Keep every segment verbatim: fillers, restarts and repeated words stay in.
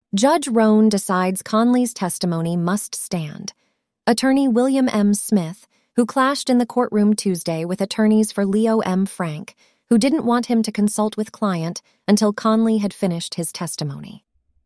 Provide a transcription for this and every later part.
Judge Roan decides Conley's testimony must stand. Attorney William M. Smith, who clashed in the courtroom Tuesday with attorneys for Leo M. Frank, who didn't want him to consult with client until Conley had finished his testimony.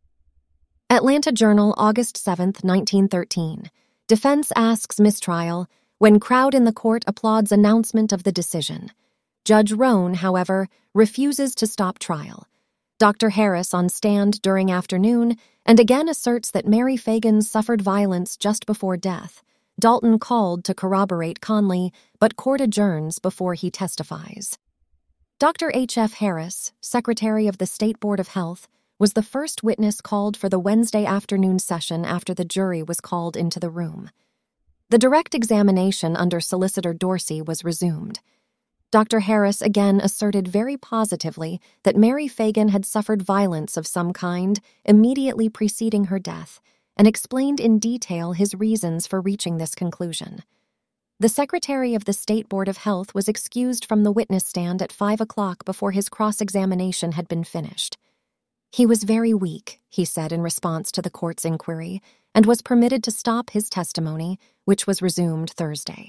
Atlanta Journal, August seventh, nineteen thirteen. Defense asks mistrial when crowd in the court applauds announcement of the decision. Judge Roan, however, refuses to stop trial. Doctor Harris on stand during afternoon and again asserts that Mary Fagan suffered violence just before death. Dalton called to corroborate Conley, but court adjourns before he testifies. Doctor H F Harris, Secretary of the State Board of Health, was the first witness called for the Wednesday afternoon session after the jury was called into the room. The direct examination under Solicitor Dorsey was resumed. Doctor Harris again asserted very positively that Mary Fagan had suffered violence of some kind immediately preceding her death, and explained in detail his reasons for reaching this conclusion. The Secretary of the State Board of Health was excused from the witness stand at five o'clock before his cross-examination had been finished. He was very weak, he said in response to the court's inquiry, and was permitted to stop his testimony, which was resumed Thursday.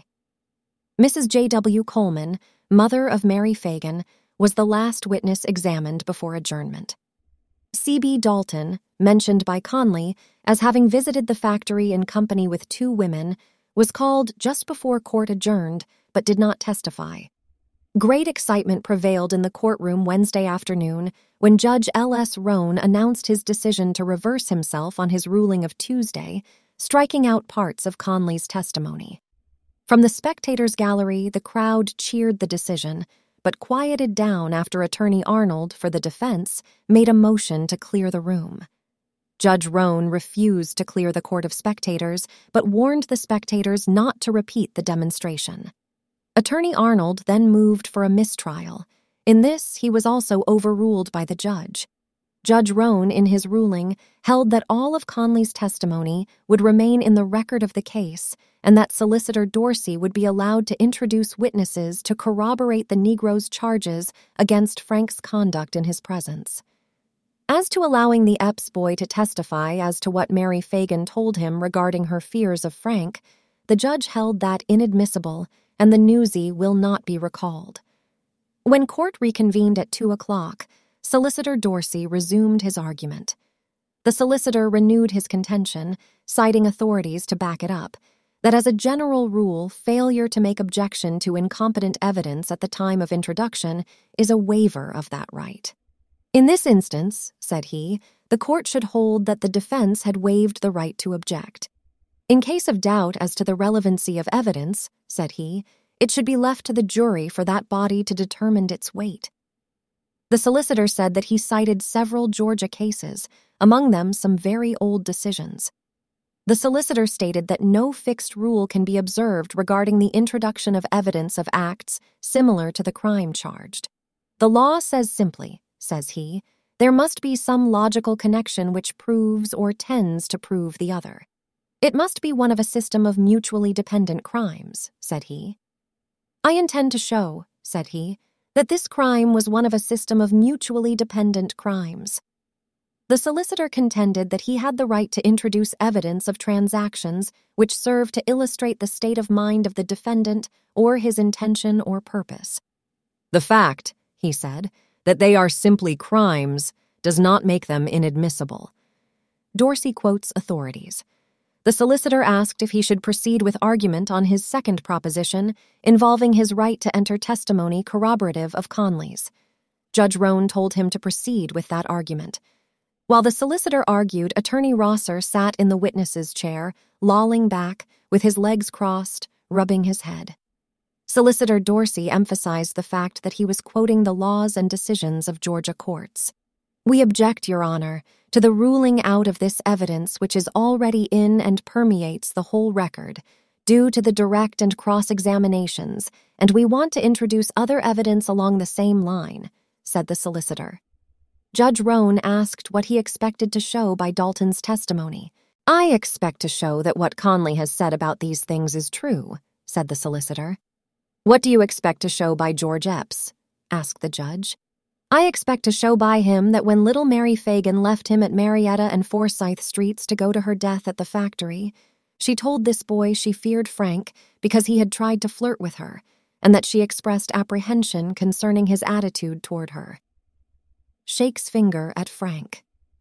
Missus J W Coleman, mother of Mary Fagan, was the last witness examined before adjournment. C B Dalton, mentioned by Conley as having visited the factory in company with two women, was called just before court adjourned but did not testify. Great excitement prevailed in the courtroom Wednesday afternoon when Judge L S Roan announced his decision to reverse himself on his ruling of Tuesday, striking out parts of Conley's testimony. From the spectators' gallery, the crowd cheered the decision, but quieted down after Attorney Arnold, for the defense, made a motion to clear the room. Judge Roan refused to clear the court of spectators, but warned the spectators not to repeat the demonstration. Attorney Arnold then moved for a mistrial. In this, he was also overruled by the judge. Judge Roan, in his ruling, held that all of Conley's testimony would remain in the record of the case, and that Solicitor Dorsey would be allowed to introduce witnesses to corroborate the Negro's charges against Frank's conduct in his presence. As to allowing the Epps boy to testify as to what Mary Fagan told him regarding her fears of Frank, the judge held that inadmissible, and the newsie will not be recalled. When court reconvened at two o'clock, Solicitor Dorsey resumed his argument. The solicitor renewed his contention, citing authorities to back it up, that as a general rule, failure to make objection to incompetent evidence at the time of introduction is a waiver of that right. In this instance, said he, the court should hold that the defense had waived the right to object. In case of doubt as to the relevancy of evidence, said he, it should be left to the jury for that body to determine its weight. The solicitor said that he cited several Georgia cases, among them some very old decisions. The solicitor stated that no fixed rule can be observed regarding the introduction of evidence of acts similar to the crime charged. The law says simply, says he, there must be some logical connection which proves or tends to prove the other. It must be one of a system of mutually dependent crimes, said he. I intend to show, said he, that this crime was one of a system of mutually dependent crimes. The solicitor contended that he had the right to introduce evidence of transactions which served to illustrate the state of mind of the defendant or his intention or purpose. The fact, he said, that they are simply crimes does not make them inadmissible. Dorsey quotes authorities. The solicitor asked if he should proceed with argument on his second proposition involving his right to enter testimony corroborative of Conley's. Judge Roan told him to proceed with that argument. While the solicitor argued, Attorney Rosser sat in the witness's chair, lolling back, with his legs crossed, rubbing his head. Solicitor Dorsey emphasized the fact that he was quoting the laws and decisions of Georgia courts. We object, Your Honor, to the ruling out of this evidence which is already in and permeates the whole record, due to the direct and cross-examinations, and we want to introduce other evidence along the same line, said the solicitor. Judge Roan asked what he expected to show by Dalton's testimony. I expect to show that what Conley has said about these things is true, said the solicitor. What do you expect to show by George Epps? Asked the judge. I expect to show by him that when little Mary Fagan left him at Marietta and Forsyth Streets to go to her death at the factory, she told this boy she feared Frank because he had tried to flirt with her, and that she expressed apprehension concerning his attitude toward her. Shakes finger at Frank.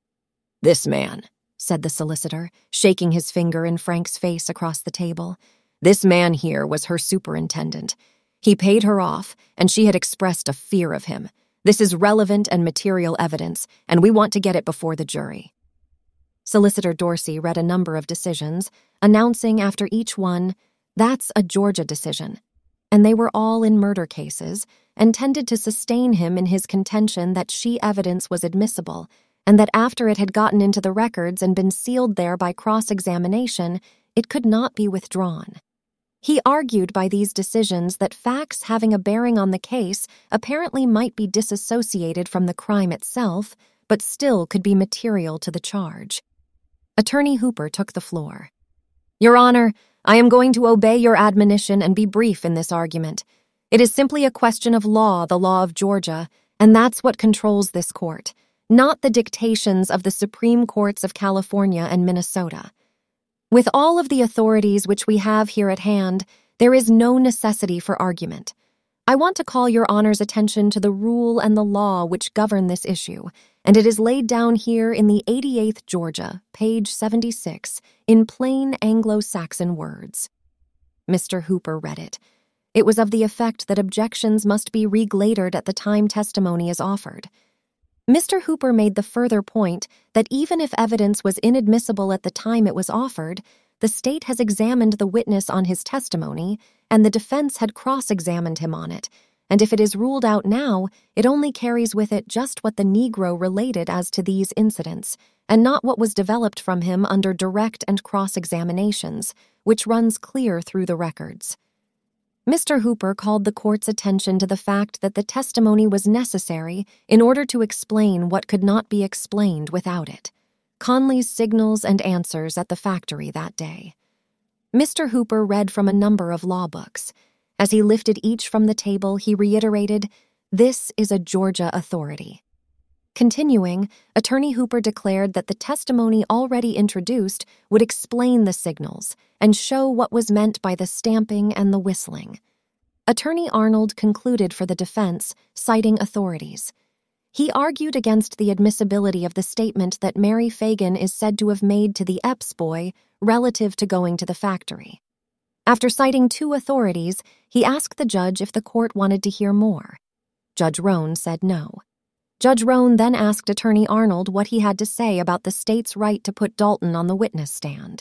"This man," said the solicitor, shaking his finger in Frank's face across the table. "This man here was her superintendent. He paid her off, and she had expressed a fear of him. This is relevant and material evidence, and we want to get it before the jury." Solicitor Dorsey read a number of decisions, announcing after each one, "That's a Georgia decision," and they were all in murder cases and tended to sustain him in his contention that she evidence was admissible, and that after it had gotten into the records and been sealed there by cross-examination, it could not be withdrawn. He argued by these decisions that facts having a bearing on the case apparently might be disassociated from the crime itself, but still could be material to the charge. Attorney Hooper took the floor. "Your Honor, I am going to obey your admonition and be brief in this argument. It is simply a question of law, the law of Georgia, and that's what controls this court, not the dictations of the Supreme Courts of California and Minnesota. With all of the authorities which we have here at hand, there is no necessity for argument. I want to call your Honor's attention to the rule and the law which govern this issue, and it is laid down here in the eighty-eighth Georgia, page seventy-six, in plain Anglo-Saxon words." Mister Hooper read it. It was of the effect that objections must be reglatered at the time testimony is offered. Mister Hooper made the further point that even if evidence was inadmissible at the time it was offered, the state has examined the witness on his testimony, and the defense had cross-examined him on it, and if it is ruled out now, it only carries with it just what the Negro related as to these incidents, and not what was developed from him under direct and cross-examinations, which runs clear through the records. Mister Hooper called the court's attention to the fact that the testimony was necessary in order to explain what could not be explained without it. Conley's signals and answers at the factory that day. Mister Hooper read from a number of law books. As he lifted each from the table, he reiterated, "This is a Georgia authority." Continuing, Attorney Hooper declared that the testimony already introduced would explain the signals and show what was meant by the stamping and the whistling. Attorney Arnold concluded for the defense, citing authorities. He argued against the admissibility of the statement that Mary Fagan is said to have made to the Epps boy relative to going to the factory. After citing two authorities, he asked the judge if the court wanted to hear more. Judge Roan said no. Judge Roan then asked Attorney Arnold what he had to say about the state's right to put Dalton on the witness stand.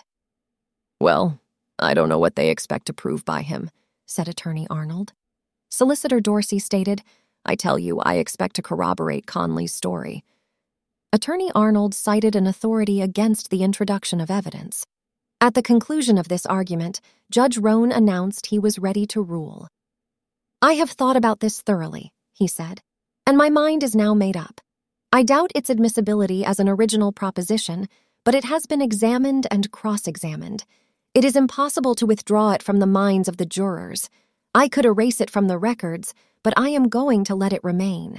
"Well, I don't know what they expect to prove by him," said Attorney Arnold. Solicitor Dorsey stated, "I tell you, I expect to corroborate Conley's story." Attorney Arnold cited an authority against the introduction of evidence. At the conclusion of this argument, Judge Roan announced he was ready to rule. "I have thought about this thoroughly," he said, "and my mind is now made up. I doubt its admissibility as an original proposition, but it has been examined and cross-examined. It is impossible to withdraw it from the minds of the jurors. I could erase it from the records, but I am going to let it remain."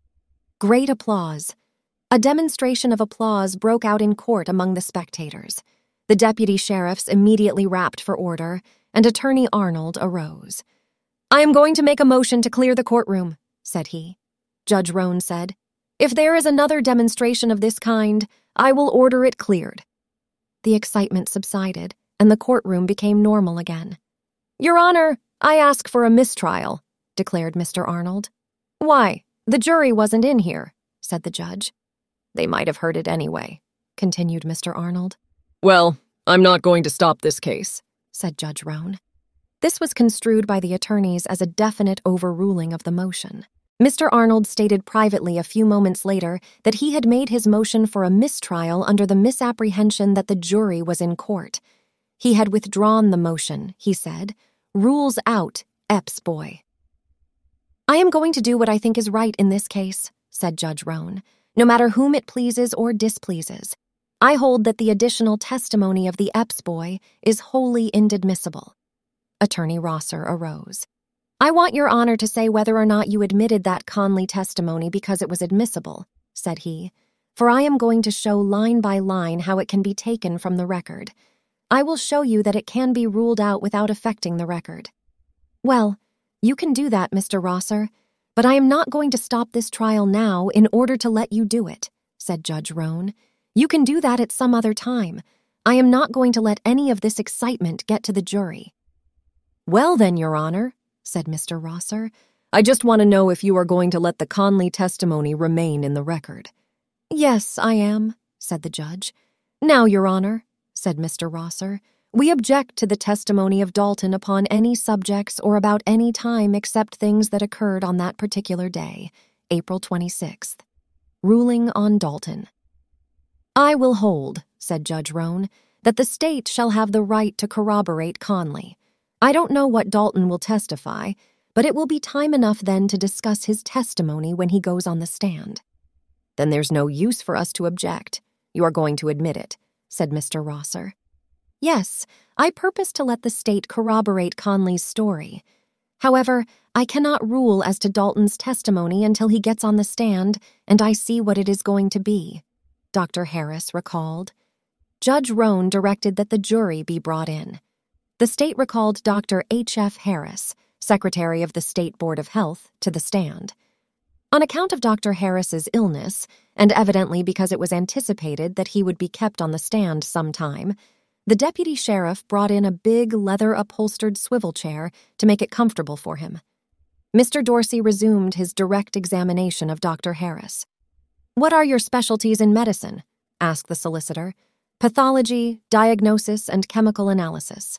Great applause. A demonstration of applause broke out in court among the spectators. The deputy sheriffs immediately rapped for order, and Attorney Arnold arose. "I am going to make a motion to clear the courtroom," said he. Judge Roan said, "If there is another demonstration of this kind, I will order it cleared." The excitement subsided, and the courtroom became normal again. "Your Honor, I ask for a mistrial," declared Mister Arnold. "Why, the jury wasn't in here," said the judge. "They might have heard it anyway," continued Mister Arnold. "Well, I'm not going to stop this case," said Judge Roan. This was construed by the attorneys as a definite overruling of the motion. Mister Arnold stated privately a few moments later that he had made his motion for a mistrial under the misapprehension that the jury was in court. He had withdrawn the motion, he said. "Rules out, Epps boy." "I am going to do what I think is right in this case," said Judge Roan, "no matter whom it pleases or displeases. I hold that the additional testimony of the Epps boy is wholly inadmissible." Attorney Rosser arose. I want your honor to say whether or not you admitted that Conley testimony because it was admissible, said he, for I am going to show line by line how it can be taken from the record. I will show you that it can be ruled out without affecting the record. Well, you can do that, Mister Rosser, but I am not going to stop this trial now in order to let you do it, said Judge Roan. You can do that at some other time. I am not going to let any of this excitement get to the jury. Well then, Your Honor, said Mister Rosser, I just want to know if you are going to let the Conley testimony remain in the record. Yes, I am, said the judge. Now, Your Honor, said Mister Rosser, we object to the testimony of Dalton upon any subjects or about any time except things that occurred on that particular day, April twenty-sixth. Ruling on Dalton. I will hold, said Judge Roan, that the state shall have the right to corroborate Conley. I don't know what Dalton will testify, but it will be time enough then to discuss his testimony when he goes on the stand. Then there's no use for us to object. You are going to admit it, said Mister Rosser. Yes, I purpose to let the state corroborate Conley's story. However, I cannot rule as to Dalton's testimony until he gets on the stand and I see what it is going to be, Doctor Harris recalled. Judge Roan directed that the jury be brought in. The state recalled Doctor H F Harris, Secretary of the State Board of Health, to the stand. On account of Doctor Harris's illness, and evidently because it was anticipated that he would be kept on the stand some time, the deputy sheriff brought in a big leather-upholstered swivel chair to make it comfortable for him. Mister Dorsey resumed his direct examination of Doctor Harris. What are your specialties in medicine? Asked the solicitor. Pathology, diagnosis, and chemical analysis.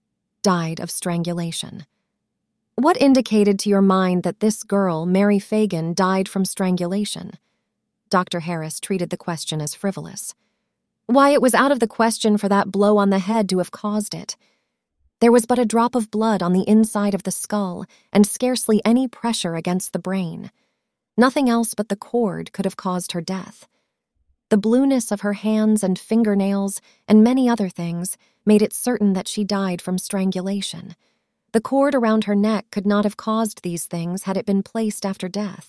Died of strangulation. What indicated to your mind that this girl, Mary Fagan, died from strangulation? Doctor Harris treated the question as frivolous. Why, it was out of the question for that blow on the head to have caused it. There was but a drop of blood on the inside of the skull and scarcely any pressure against the brain. Nothing else but the cord could have caused her death. The blueness of her hands and fingernails and many other things made it certain that she died from strangulation. The cord around her neck could not have caused these things had it been placed after death.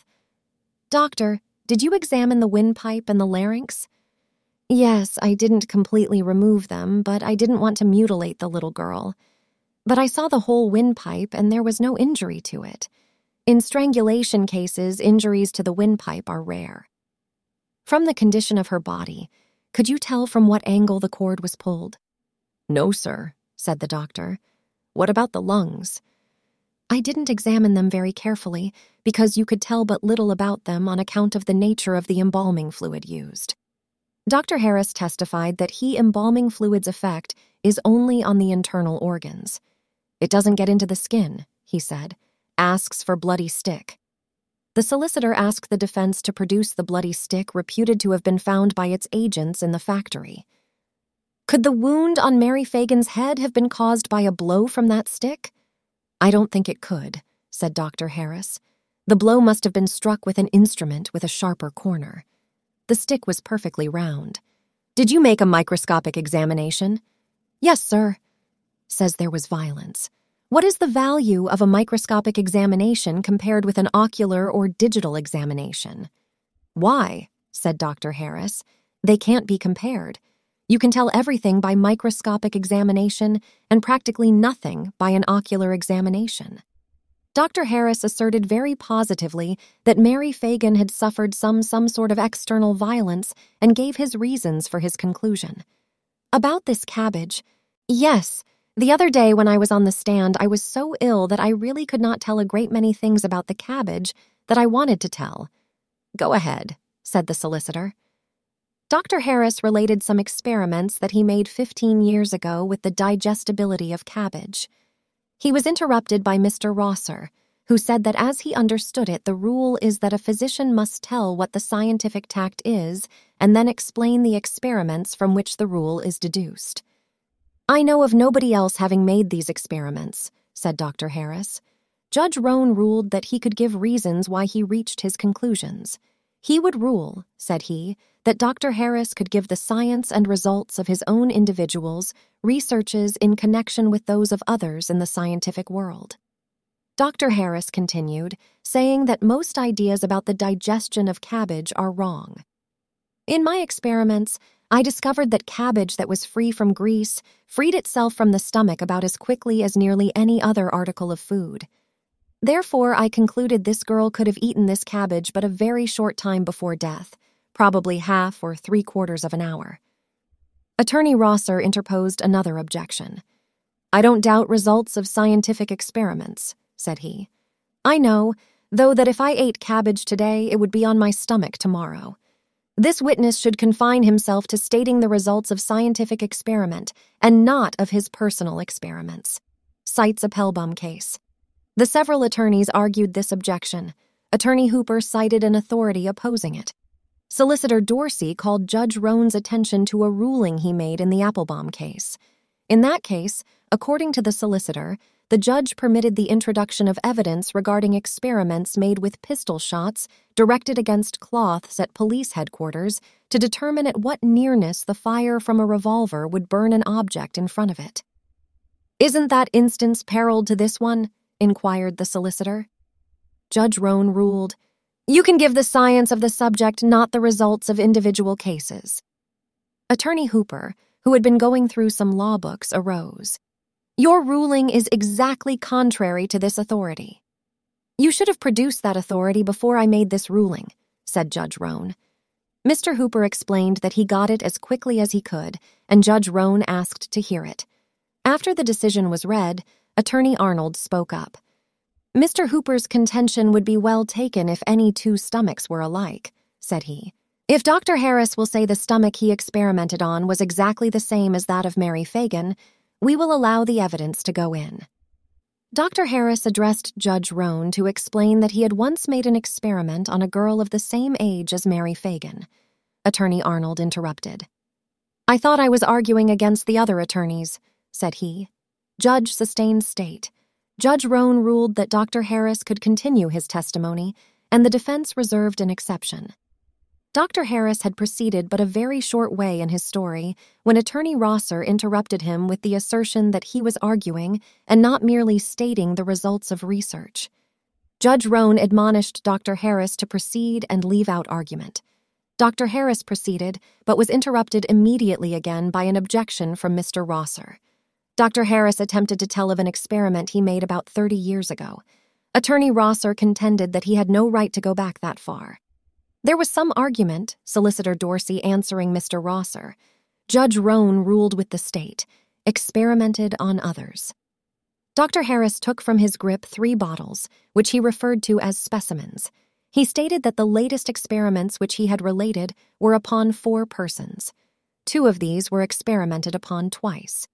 Doctor, did you examine the windpipe and the larynx? Yes, I didn't completely remove them, but I didn't want to mutilate the little girl. But I saw the whole windpipe and there was no injury to it. In strangulation cases, injuries to the windpipe are rare. From the condition of her body, could you tell from what angle the cord was pulled? No, sir, said the doctor. What about the lungs? I didn't examine them very carefully because you could tell but little about them on account of the nature of the embalming fluid used. Doctor Harris testified that he embalming fluid's effect is only on the internal organs. It doesn't get into the skin, he said. Asks for bloody stick. The solicitor asked the defense to produce the bloody stick reputed to have been found by its agents in the factory. Could the wound on Mary Fagan's head have been caused by a blow from that stick? I don't think it could, said Doctor Harris. The blow must have been struck with an instrument with a sharper corner. The stick was perfectly round. Did you make a microscopic examination? Yes, sir. Says there was violence. What is the value of a microscopic examination compared with an ocular or digital examination? Why, said Doctor Harris, they can't be compared. You can tell everything by microscopic examination and practically nothing by an ocular examination. Doctor Harris asserted very positively that Mary Fagan had suffered some some sort of external violence and gave his reasons for his conclusion. About this cabbage, yes, the other day when I was on the stand, I was so ill that I really could not tell a great many things about the cabbage that I wanted to tell. Go ahead, said the solicitor. Doctor Harris related some experiments that he made fifteen years ago with the digestibility of cabbage. He was interrupted by Mister Rosser, who said that as he understood it, the rule is that a physician must tell what the scientific tact is and then explain the experiments from which the rule is deduced. I know of nobody else having made these experiments, said Doctor Harris. Judge Roan ruled that he could give reasons why he reached his conclusions. He would rule, said he, that Doctor Harris could give the science and results of his own individuals researches in connection with those of others in the scientific world. Doctor Harris continued, saying that most ideas about the digestion of cabbage are wrong. In my experiments, I discovered that cabbage that was free from grease freed itself from the stomach about as quickly as nearly any other article of food. Therefore, I concluded this girl could have eaten this cabbage but a very short time before death, probably half or three quarters of an hour. Attorney Rosser interposed another objection. I don't doubt results of scientific experiments, said he. I know, though, that if I ate cabbage today, it would be on my stomach tomorrow. This witness should confine himself to stating the results of scientific experiment and not of his personal experiments. Cites Appelbaum case. The several attorneys argued this objection. Attorney Hooper cited an authority opposing it. Solicitor Dorsey called Judge Roan's attention to a ruling he made in the Appelbaum case. In that case, according to the solicitor, the judge permitted the introduction of evidence regarding experiments made with pistol shots directed against cloths at police headquarters to determine at what nearness the fire from a revolver would burn an object in front of it. Isn't that instance parallel to this one? Inquired the solicitor. Judge Roan ruled, You can give the science of the subject, not the results of individual cases. Attorney Hooper, who had been going through some law books, arose. Your ruling is exactly contrary to this authority. You should have produced that authority before I made this ruling, said Judge Roan. Mister Hooper explained that he got it as quickly as he could, and Judge Roan asked to hear it. After the decision was read, Attorney Arnold spoke up. Mister Hooper's contention would be well taken if any two stomachs were alike, said he. If Doctor Harris will say the stomach he experimented on was exactly the same as that of Mary Fagan, we will allow the evidence to go in. Doctor Harris addressed Judge Roan to explain that he had once made an experiment on a girl of the same age as Mary Fagan. Attorney Arnold interrupted. I thought I was arguing against the other attorneys, said he. Judge sustained state. Judge Roan ruled that Doctor Harris could continue his testimony, and the defense reserved an exception. Doctor Harris had proceeded but a very short way in his story when Attorney Rosser interrupted him with the assertion that he was arguing and not merely stating the results of research. Judge Roan admonished Doctor Harris to proceed and leave out argument. Doctor Harris proceeded, but was interrupted immediately again by an objection from Mister Rosser. Doctor Harris attempted to tell of an experiment he made about thirty years ago. Attorney Rosser contended that he had no right to go back that far. There was some argument, Solicitor Dorsey answering Mister Rosser. Judge Roan ruled with the state, experimented on others. Doctor Harris took from his grip three bottles, which he referred to as specimens. He stated that the latest experiments which he had related were upon four persons. Two of these were experimented upon twice.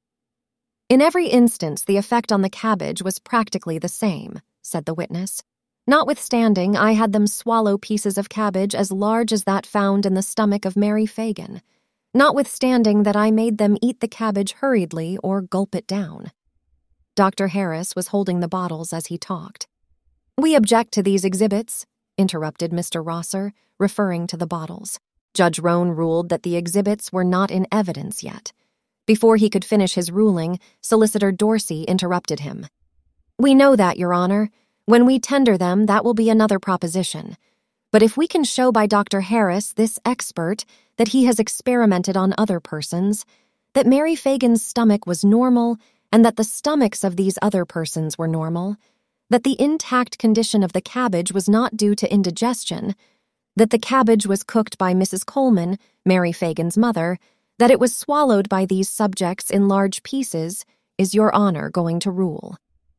In every instance, the effect on the cabbage was practically the same, said the witness. Notwithstanding, I had them swallow pieces of cabbage as large as that found in the stomach of Mary Fagan, notwithstanding that I made them eat the cabbage hurriedly or gulp it down. Doctor Harris was holding the bottles as he talked. We object to these exhibits, interrupted Mister Rosser, referring to the bottles. Judge Roan ruled that the exhibits were not in evidence yet. Before he could finish his ruling, Solicitor Dorsey interrupted him. We know that, Your Honor. When we tender them, that will be another proposition. But if we can show by Doctor Harris, this expert, that he has experimented on other persons, that Mary Fagan's stomach was normal, and that the stomachs of these other persons were normal, that the intact condition of the cabbage was not due to indigestion, that the cabbage was cooked by Missus Coleman, Mary Fagan's mother, that it was swallowed by these subjects in large pieces, is Your Honor going to rule?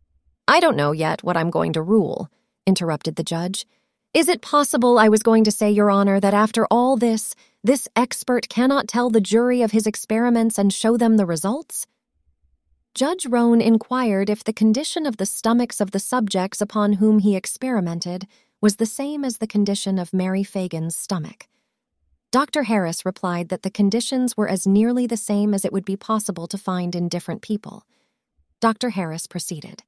I don't know yet what I'm going to rule, interrupted the judge. Is it possible I was going to say, Your Honor, that after all this, this expert cannot tell the jury of his experiments and show them the results? Judge Roan inquired if the condition of the stomachs of the subjects upon whom he experimented was the same as the condition of Mary Fagan's stomach. Doctor Harris replied that the conditions were as nearly the same as it would be possible to find in different people. Doctor Harris proceeded.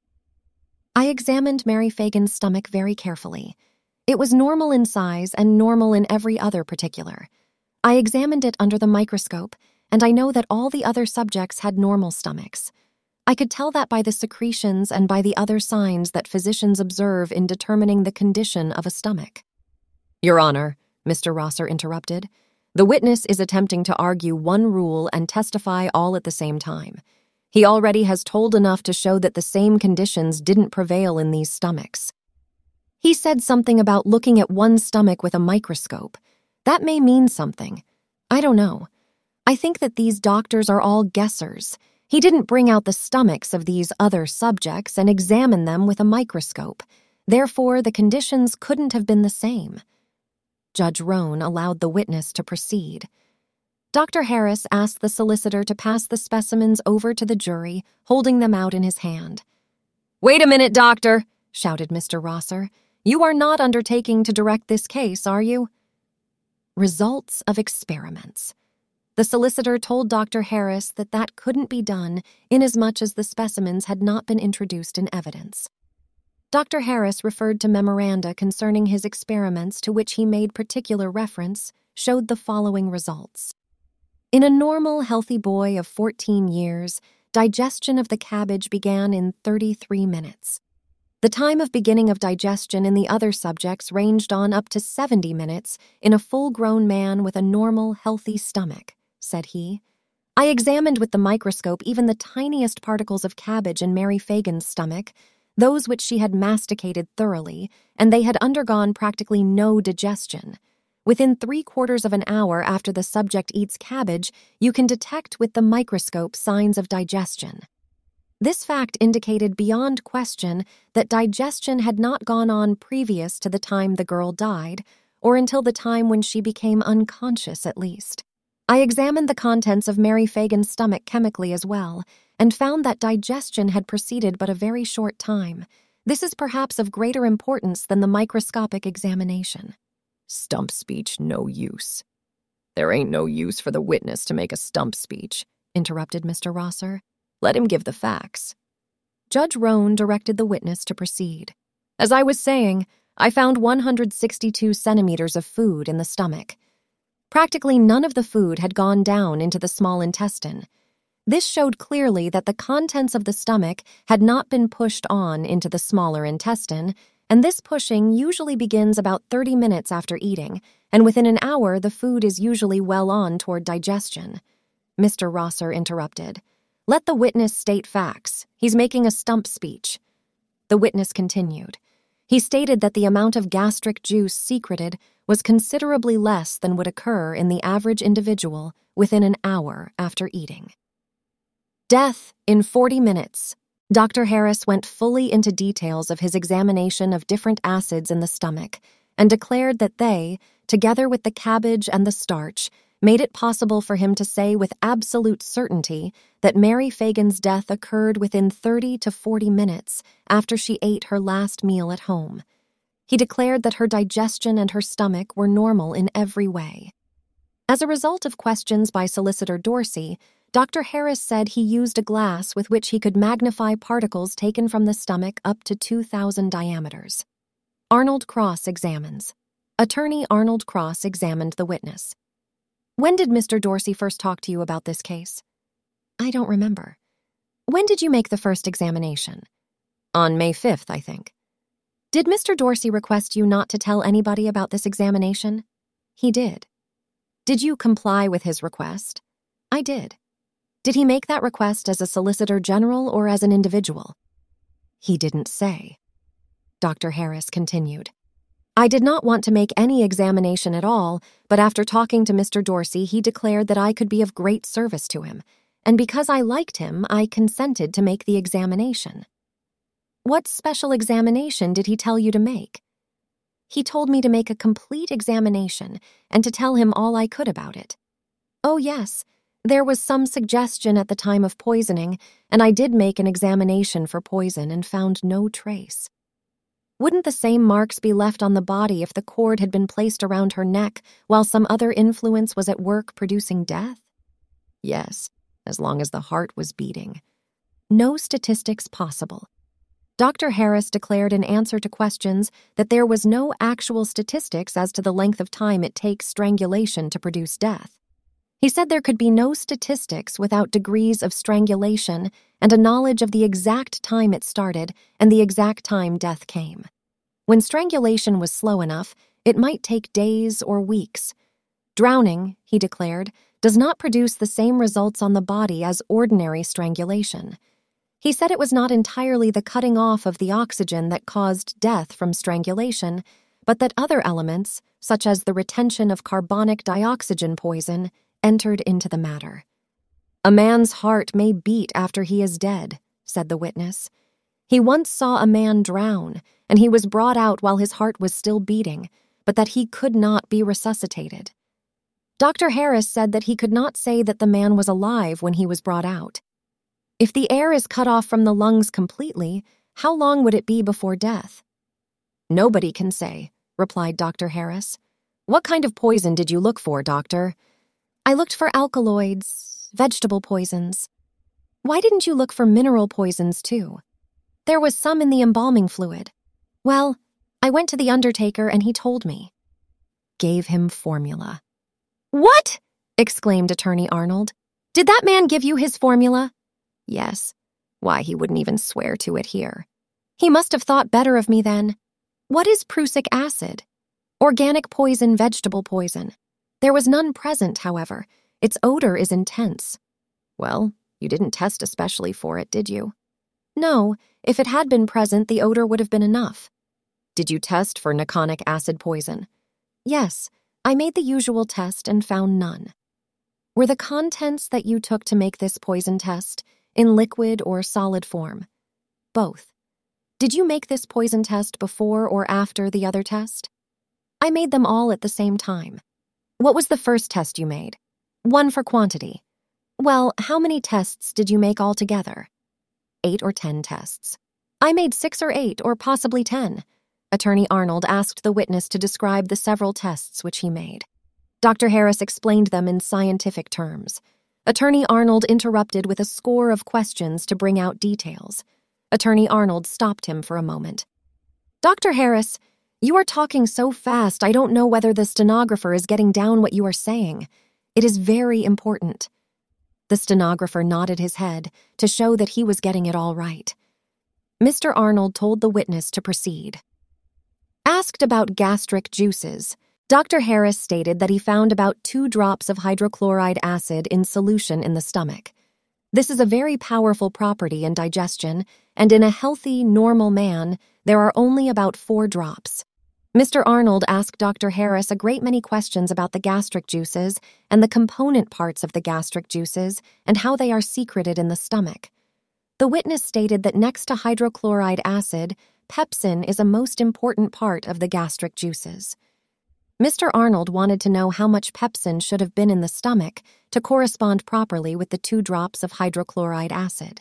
I examined Mary Fagan's stomach very carefully. It was normal in size and normal in every other particular. I examined it under the microscope, and I know that all the other subjects had normal stomachs. I could tell that by the secretions and by the other signs that physicians observe in determining the condition of a stomach. Your Honor, Mister Rosser interrupted, the witness is attempting to argue one rule and testify all at the same time. He already has told enough to show that the same conditions didn't prevail in these stomachs. He said something about looking at one stomach with a microscope. That may mean something. I don't know. I think that these doctors are all guessers. He didn't bring out the stomachs of these other subjects and examine them with a microscope. Therefore, the conditions couldn't have been the same. Judge Roan allowed the witness to proceed. Doctor Harris asked the solicitor to pass the specimens over to the jury, holding them out in his hand. "Wait a minute, doctor," shouted Mister Rosser. "You are not undertaking to direct this case, are you?" Results of experiments. The solicitor told Doctor Harris that that couldn't be done inasmuch as the specimens had not been introduced in evidence. Doctor Harris referred to memoranda concerning his experiments to which he made particular reference, showed the following results. In a normal, healthy boy of fourteen years, digestion of the cabbage began in thirty-three minutes. The time of beginning of digestion in the other subjects ranged on up to seventy minutes in a full-grown man with a normal, healthy stomach, said he. I examined with the microscope even the tiniest particles of cabbage in Mary Fagan's stomach, those which she had masticated thoroughly, and they had undergone practically no digestion. Within three quarters of an hour after the subject eats cabbage, you can detect with the microscope signs of digestion. This fact indicated beyond question that digestion had not gone on previous to the time the girl died, or until the time when she became unconscious at least. I examined the contents of Mary Fagan's stomach chemically as well, and found that digestion had proceeded but a very short time. This is perhaps of greater importance than the microscopic examination. Stump speech no use. There ain't no use for the witness to make a stump speech, interrupted Mister Rosser. Let him give the facts. Judge Roan directed the witness to proceed. As I was saying, I found one hundred sixty-two centimeters of food in the stomach. Practically none of the food had gone down into the small intestine. This showed clearly that the contents of the stomach had not been pushed on into the smaller intestine, and this pushing usually begins about thirty minutes after eating, and within an hour the food is usually well on toward digestion. Mister Rosser interrupted. Let the witness state facts. He's making a stump speech. The witness continued. He stated that the amount of gastric juice secreted was considerably less than would occur in the average individual within an hour after eating. Death in forty minutes. Doctor Harris went fully into details of his examination of different acids in the stomach and declared that they, together with the cabbage and the starch, made it possible for him to say with absolute certainty that Mary Fagan's death occurred within thirty to forty minutes after she ate her last meal at home. He declared that her digestion and her stomach were normal in every way. As a result of questions by Solicitor Dorsey, Doctor Harris said he used a glass with which he could magnify particles taken from the stomach up to two thousand diameters. Arnold Cross examines. Attorney Arnold Cross examined the witness. When did Mister Dorsey first talk to you about this case? I don't remember. When did you make the first examination? On May fifth, I think. Did Mister Dorsey request you not to tell anybody about this examination? He did. Did you comply with his request? I did. Did he make that request as a Solicitor General or as an individual? He didn't say. Doctor Harris continued. I did not want to make any examination at all, but after talking to Mister Dorsey, he declared that I could be of great service to him, and because I liked him, I consented to make the examination. What special examination did he tell you to make? He told me to make a complete examination and to tell him all I could about it. Oh, yes, there was some suggestion at the time of poisoning, and I did make an examination for poison and found no trace. Wouldn't the same marks be left on the body if the cord had been placed around her neck while some other influence was at work producing death? Yes, as long as the heart was beating. No statistics possible. Doctor Harris declared in answer to questions that there was no actual statistics as to the length of time it takes strangulation to produce death. He said there could be no statistics without degrees of strangulation and a knowledge of the exact time it started and the exact time death came. When strangulation was slow enough, it might take days or weeks. Drowning, he declared, does not produce the same results on the body as ordinary strangulation. He said it was not entirely the cutting off of the oxygen that caused death from strangulation, but that other elements, such as the retention of carbonic dioxygen poison, entered into the matter. "A man's heart may beat after he is dead," said the witness. "He once saw a man drown, and he was brought out while his heart was still beating, but that he could not be resuscitated." Doctor Harris said that he could not say that the man was alive when he was brought out. "If the air is cut off from the lungs completely, how long would it be before death?" "Nobody can say," replied Doctor Harris. "What kind of poison did you look for, doctor?" "I looked for alkaloids, vegetable poisons." "Why didn't you look for mineral poisons, too?" "There was some in the embalming fluid." "Well, I went to the undertaker and he told me." "Gave him formula." "What?" exclaimed Attorney Arnold. "Did that man give you his formula?" "Yes. Why, he wouldn't even swear to it here." "He must have thought better of me then." "What is prussic acid?" "Organic poison, vegetable poison. There was none present, however. Its odor is intense." "Well, you didn't test especially for it, did you?" "No. If it had been present, the odor would have been enough." "Did you test for neconic acid poison?" "Yes. I made the usual test and found none." "Were the contents that you took to make this poison test in liquid or solid form?" "Both." "Did you make this poison test before or after the other test?" "I made them all at the same time." "What was the first test you made?" "One for quantity." "Well, how many tests did you make altogether?" "Eight or ten tests." "I made six or eight, or possibly ten." Attorney Arnold asked the witness to describe the several tests which he made. Doctor Harris explained them in scientific terms. Attorney Arnold interrupted with a score of questions to bring out details. Attorney Arnold stopped him for a moment. "Doctor Harris, you are talking so fast I don't know whether the stenographer is getting down what you are saying. It is very important." The stenographer nodded his head to show that he was getting it all right. Mister Arnold told the witness to proceed. Asked about gastric juices, Doctor Harris stated that he found about two drops of hydrochloride acid in solution in the stomach. This is a very powerful property in digestion, and in a healthy, normal man, there are only about four drops. Mister Arnold asked Doctor Harris a great many questions about the gastric juices and the component parts of the gastric juices and how they are secreted in the stomach. The witness stated that next to hydrochloride acid, pepsin is a most important part of the gastric juices. Mister Arnold wanted to know how much pepsin should have been in the stomach to correspond properly with the two drops of hydrochloride acid.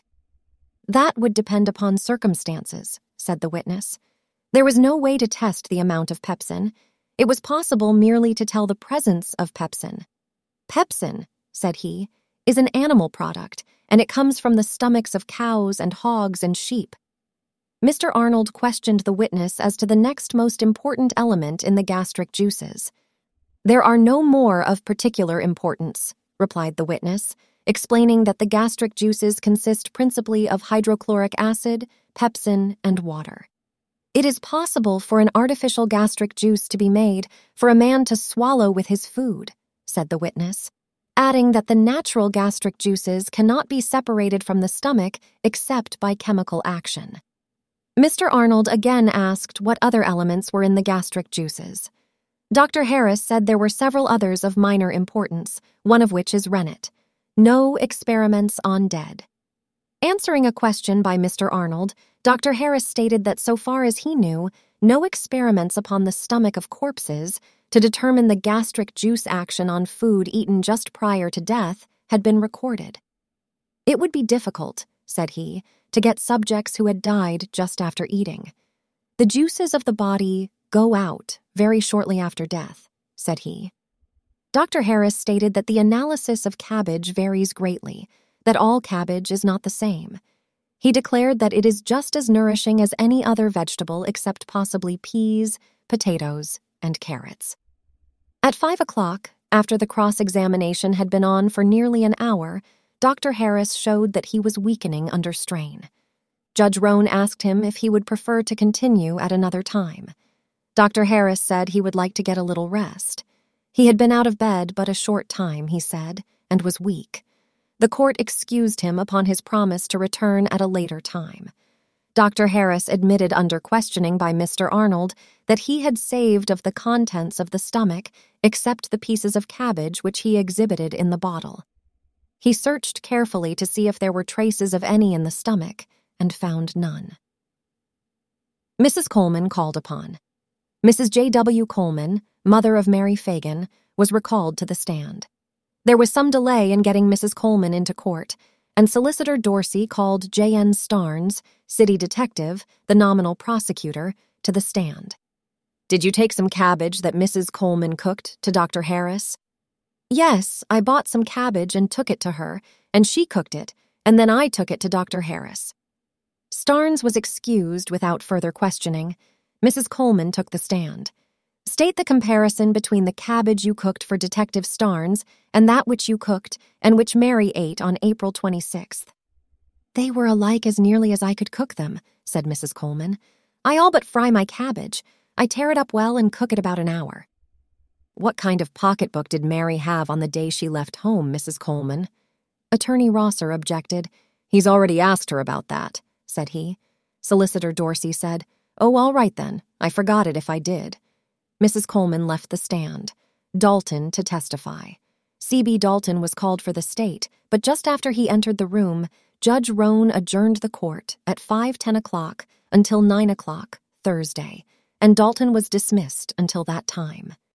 "That would depend upon circumstances," said the witness. "There was no way to test the amount of pepsin. It was possible merely to tell the presence of pepsin. Pepsin," said he, "is an animal product, and it comes from the stomachs of cows and hogs and sheep." Mister Arnold questioned the witness as to the next most important element in the gastric juices. "There are no more of particular importance," replied the witness, explaining that the gastric juices consist principally of hydrochloric acid, pepsin, and water. "It is possible for an artificial gastric juice to be made for a man to swallow with his food," said the witness, adding that the natural gastric juices cannot be separated from the stomach except by chemical action. Mister Arnold again asked what other elements were in the gastric juices. Doctor Harris said there were several others of minor importance, one of which is rennet. No experiments on dead. Answering a question by Mister Arnold, Doctor Harris stated that so far as he knew, no experiments upon the stomach of corpses to determine the gastric juice action on food eaten just prior to death had been recorded. "It would be difficult," said he, "to get subjects who had died just after eating. The juices of the body go out very shortly after death," said he. Doctor Harris stated that the analysis of cabbage varies greatly, that all cabbage is not the same. He declared that it is just as nourishing as any other vegetable except possibly peas, potatoes, and carrots. At five o'clock, After the cross-examination had been on for nearly an hour, Doctor Harris showed that he was weakening under strain. Judge Roan asked him if he would prefer to continue at another time. Doctor Harris said he would like to get a little rest. He had been out of bed but a short time, he said, and was weak. The court excused him upon his promise to return at a later time. Doctor Harris admitted under questioning by Mister Arnold that he had saved of the contents of the stomach except the pieces of cabbage which he exhibited in the bottle. He searched carefully to see if there were traces of any in the stomach and found none. Missus Coleman called upon. Missus J W Coleman, mother of Mary Fagan, was recalled to the stand. There was some delay in getting Missus Coleman into court, and Solicitor Dorsey called J N Starnes, city detective, the nominal prosecutor, to the stand. "Did you take some cabbage that Missus Coleman cooked to Doctor Harris?" "Yes, I bought some cabbage and took it to her, and she cooked it, and then I took it to Doctor Harris." Starnes was excused without further questioning. Missus Coleman took the stand. "State the comparison between the cabbage you cooked for Detective Starnes and that which you cooked and which Mary ate on April twenty-sixth. "They were alike as nearly as I could cook them," said Missus Coleman. "I all but fry my cabbage. I tear it up well and cook it about an hour." "What kind of pocketbook did Mary have on the day she left home, Missus Coleman?" Attorney Rosser objected. "He's already asked her about that," said he. Solicitor Dorsey said, "Oh, all right then. I forgot it if I did." Missus Coleman left the stand. Dalton to testify. C B Dalton was called for the state, but just after he entered the room, Judge Roan adjourned the court at five ten o'clock until nine o'clock Thursday, and Dalton was dismissed until that time.